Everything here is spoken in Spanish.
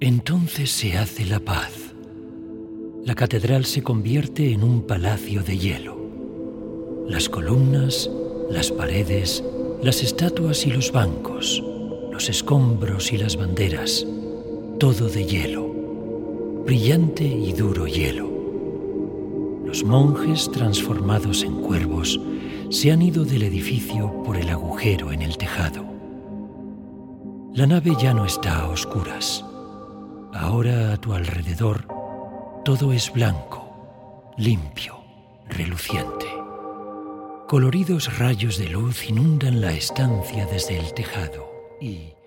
Entonces se hace la paz. La catedral se convierte en un palacio de hielo. Las columnas, las paredes, las estatuas y los bancos, los escombros y las banderas, todo de hielo, brillante y duro hielo. Los monjes, transformados en cuervos, se han ido del edificio por el agujero en el tejado. La nave ya no está a oscuras. Ahora a tu alrededor todo es blanco, limpio, reluciente. Coloridos rayos de luz inundan la estancia desde el tejado y